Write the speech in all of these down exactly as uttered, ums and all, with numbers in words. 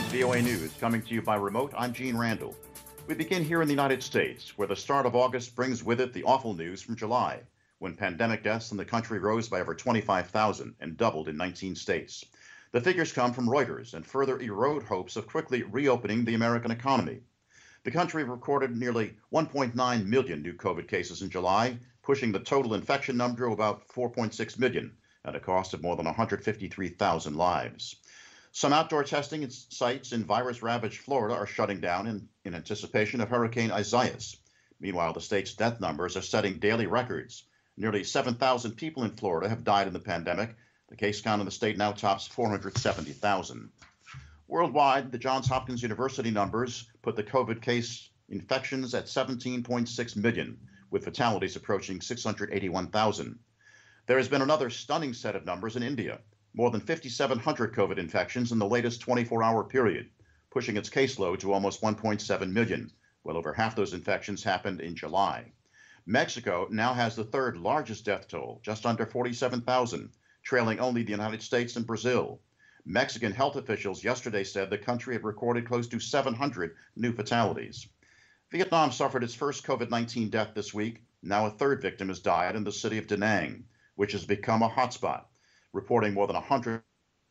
V O A News, coming to you by remote. I'm Gene Randall. We begin here in the United States, where the start of August brings with it the awful news from July, when pandemic deaths in the country rose by over twenty-five thousand and doubled in nineteen states. The figures come from Reuters and further erode hopes of quickly reopening the American economy. The country recorded nearly one point nine million new COVID cases in July, pushing the total infection number to about four point six million at a cost of more than one hundred fifty-three thousand lives. Some outdoor testing sites in virus-ravaged Florida are shutting down in, in anticipation of Hurricane Isaias. Meanwhile, the state's death numbers are setting daily records. Nearly seven thousand people in Florida have died in the pandemic. The case count in the state now tops four hundred seventy thousand. Worldwide, the Johns Hopkins University numbers put the COVID case infections at seventeen point six million, with fatalities approaching six hundred eighty-one thousand. There has been another stunning set of numbers in India. More than five thousand seven hundred COVID infections in the latest twenty-four hour period, pushing its caseload to almost one point seven million. Well over half those infections happened in July. Mexico now has the third largest death toll, just under forty-seven thousand, trailing only the United States and Brazil. Mexican health officials yesterday said the country had recorded close to seven hundred new fatalities. Vietnam suffered its first COVID nineteen death this week. Now a third victim has died in the city of Da Nang, which has become a hotspot, reporting more than one hundred,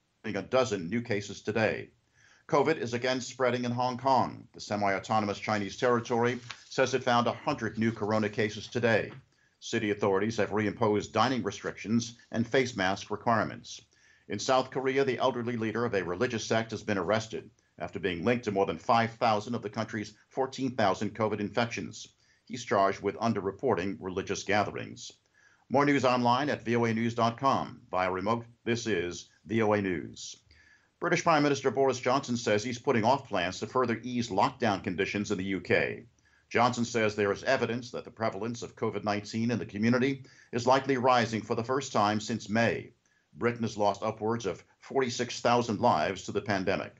a dozen new cases today. COVID is again spreading in Hong Kong. The semi-autonomous Chinese territory says it found one hundred new corona cases today. City authorities have reimposed dining restrictions and face mask requirements. In South Korea, the elderly leader of a religious sect has been arrested after being linked to more than five thousand of the country's fourteen thousand COVID infections. He's charged with underreporting religious gatherings. More news online at V O A news dot com. Via remote, this is V O A News. British Prime Minister Boris Johnson says he's putting off plans to further ease lockdown conditions in the U K. Johnson says there is evidence that the prevalence of COVID nineteen in the community is likely rising for the first time since May. Britain has lost upwards of forty-six thousand lives to the pandemic.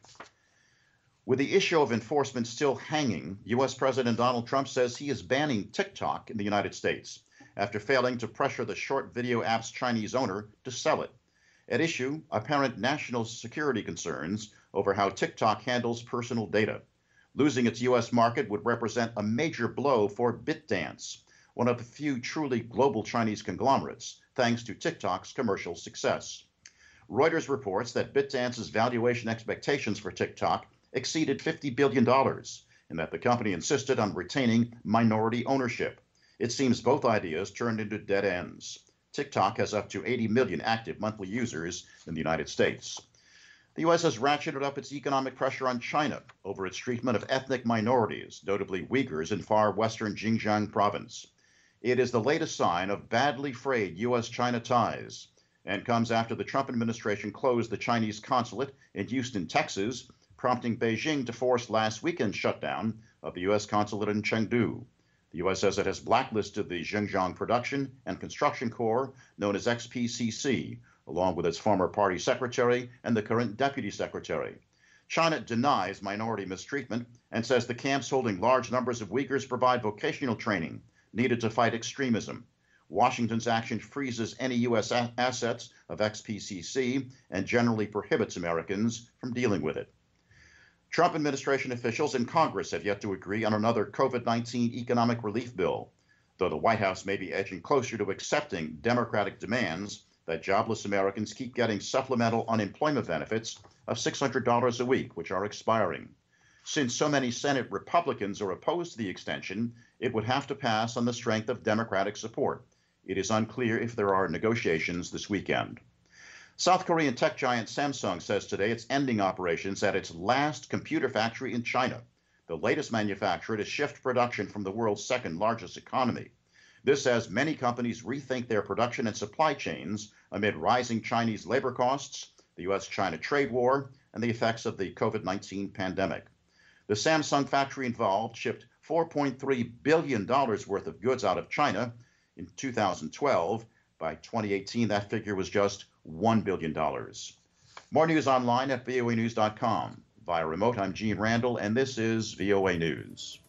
With the issue of enforcement still hanging, U S President Donald Trump says he is banning TikTok in the United States after failing to pressure the short video app's Chinese owner to sell it. At issue, apparent national security concerns over how TikTok handles personal data. Losing its U S market would represent a major blow for ByteDance, one of the few truly global Chinese conglomerates, thanks to TikTok's commercial success. Reuters reports that ByteDance's valuation expectations for TikTok exceeded fifty billion dollars, and that the company insisted on retaining minority ownership. It seems both ideas turned into dead ends. TikTok has up to eighty million active monthly users in the United States. The U S has ratcheted up its economic pressure on China over its treatment of ethnic minorities, notably Uyghurs in far western Xinjiang province. It is the latest sign of badly frayed U S China ties and comes after the Trump administration closed the Chinese consulate in Houston, Texas, prompting Beijing to force last weekend's shutdown of the U S consulate in Chengdu. The U S says it has blacklisted the Xinjiang Production and Construction Corps, known as X P C C, along with its former party secretary and the current deputy secretary. China denies minority mistreatment and says the camps holding large numbers of Uyghurs provide vocational training needed to fight extremism. Washington's action freezes any U S a- assets of X P C C and generally prohibits Americans from dealing with it. Trump administration officials in Congress have yet to agree on another COVID nineteen economic relief bill, though the White House may be edging closer to accepting Democratic demands that jobless Americans keep getting supplemental unemployment benefits of six hundred dollars a week, which are expiring. Since so many Senate Republicans are opposed to the extension, it would have to pass on the strength of Democratic support. It is unclear if there are negotiations this weekend. South Korean tech giant Samsung says today it's ending operations at its last computer factory in China, the latest manufacturer to shift production from the world's second largest economy. This as many companies rethink their production and supply chains amid rising Chinese labor costs, the U S China trade war, and the effects of the COVID nineteen pandemic. The Samsung factory involved shipped four point three billion dollars worth of goods out of China in two thousand twelve. By twenty eighteen, that figure was just one billion dollars. More news online at V O A news dot com. Via remote, I'm Gene Randall, and this is V O A News.